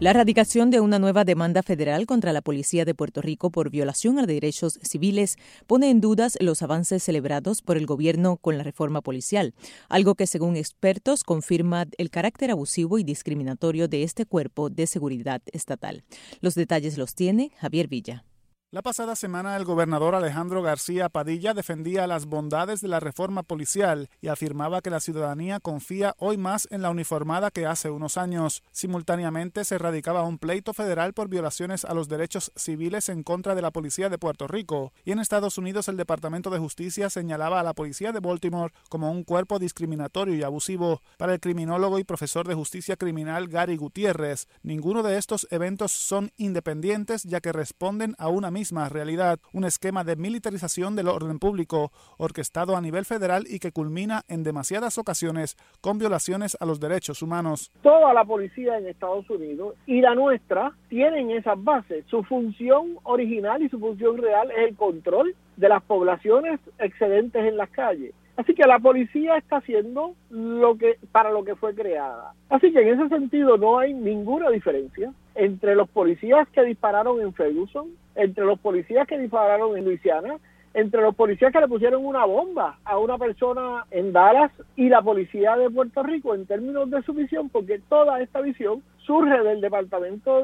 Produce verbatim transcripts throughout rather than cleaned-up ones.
La erradicación de una nueva demanda federal contra la Policía de Puerto Rico por violación a derechos civiles pone en dudas los avances celebrados por el gobierno con la reforma policial, algo que según expertos confirma el carácter abusivo y discriminatorio de este cuerpo de seguridad estatal. Los detalles los tiene Javier Villa. La pasada semana el gobernador Alejandro García Padilla defendía las bondades de la reforma policial y afirmaba que la ciudadanía confía hoy más en la uniformada que hace unos años. Simultáneamente se radicaba un pleito federal por violaciones a los derechos civiles en contra de la Policía de Puerto Rico, y en Estados Unidos el Departamento de Justicia señalaba a la Policía de Baltimore como un cuerpo discriminatorio y abusivo. Para el criminólogo y profesor de justicia criminal Gary Gutiérrez, ninguno de estos eventos son independientes, ya que responden a una misma misma realidad, un esquema de militarización del orden público orquestado a nivel federal y que culmina en demasiadas ocasiones con violaciones a los derechos humanos. Toda la policía en Estados Unidos y la nuestra tienen esas bases. Su función original y su función real es el control de las poblaciones excedentes en las calles. Así que la policía está haciendo lo que para lo que fue creada. Así que en ese sentido no hay ninguna diferencia entre los policías que dispararon en Ferguson, entre los policías que dispararon en Luisiana, entre los policías que le pusieron una bomba a una persona en Dallas y la policía de Puerto Rico en términos de su visión, porque toda esta visión surge del Departamento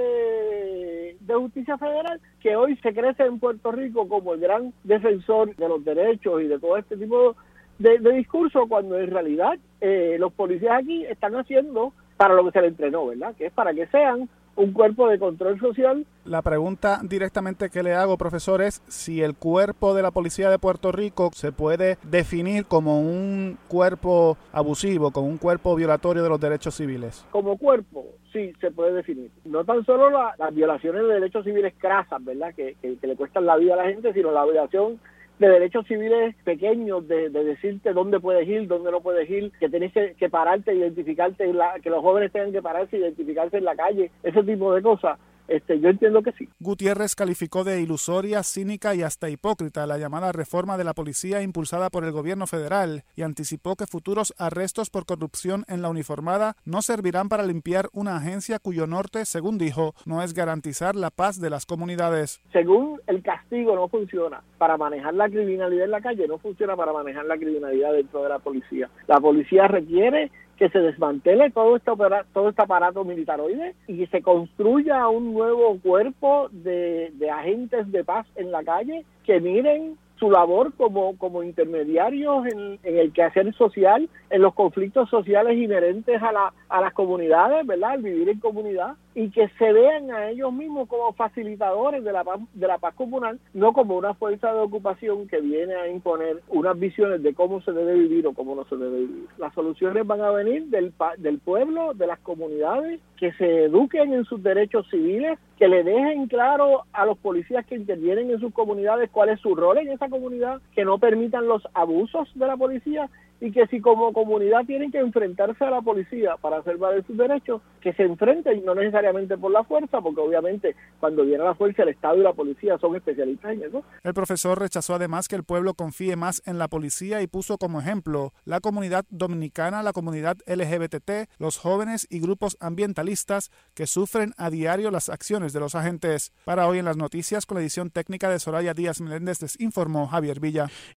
de, de Justicia Federal, que hoy se crece en Puerto Rico como el gran defensor de los derechos y de todo este tipo de, de discurso, cuando en realidad eh, los policías aquí están haciendo para lo que se les entrenó, ¿verdad? Que es para que sean un cuerpo de control social. La pregunta directamente que le hago, profesor, es si el cuerpo de la Policía de Puerto Rico se puede definir como un cuerpo abusivo, como un cuerpo violatorio de los derechos civiles. Como cuerpo, sí, se puede definir. No tan solo la, las violaciones de derechos civiles crasas, ¿verdad? Que, que, que le cuestan la vida a la gente, sino la violación de derechos civiles pequeños, de, de decirte dónde puedes ir, dónde no puedes ir, que tenés que, que pararte, identificarte, en la, que los jóvenes tengan que pararse, identificarse en la calle, ese tipo de cosas. Este, yo entiendo que sí. Gutiérrez calificó de ilusoria, cínica y hasta hipócrita la llamada reforma de la policía impulsada por el gobierno federal y anticipó que futuros arrestos por corrupción en la uniformada no servirán para limpiar una agencia cuyo norte, según dijo, no es garantizar la paz de las comunidades. Según el castigo no funciona para manejar la criminalidad en la calle, no funciona para manejar la criminalidad dentro de la policía. La policía requiere que se desmantele todo este opera, todo este aparato militaroide y que se construya un nuevo cuerpo de, de agentes de paz en la calle que miren su labor como, como intermediarios en, en el quehacer social, en los conflictos sociales inherentes a, la, a las comunidades, ¿verdad? Al vivir en comunidad, y que se vean a ellos mismos como facilitadores de la paz, de la paz comunal, no como una fuerza de ocupación que viene a imponer unas visiones de cómo se debe vivir o cómo no se debe vivir. Las soluciones van a venir del, del pueblo, de las comunidades, que se eduquen en sus derechos civiles, que le dejen claro a los policías que intervienen en sus comunidades cuál es su rol en esa comunidad, que no permitan los abusos de la policía, y que si como comunidad tienen que enfrentarse a la policía para hacer valer sus derechos, que se enfrenten, no necesariamente por la fuerza, porque obviamente cuando viene la fuerza el Estado y la policía son especialistas en eso. El profesor rechazó además que el pueblo confíe más en la policía y puso como ejemplo la comunidad dominicana, la comunidad L G B T T, los jóvenes y grupos ambientalistas que sufren a diario las acciones de los agentes. Para hoy en las noticias, con la edición técnica de Soraya Díaz Meléndez, les informó Javier Villa.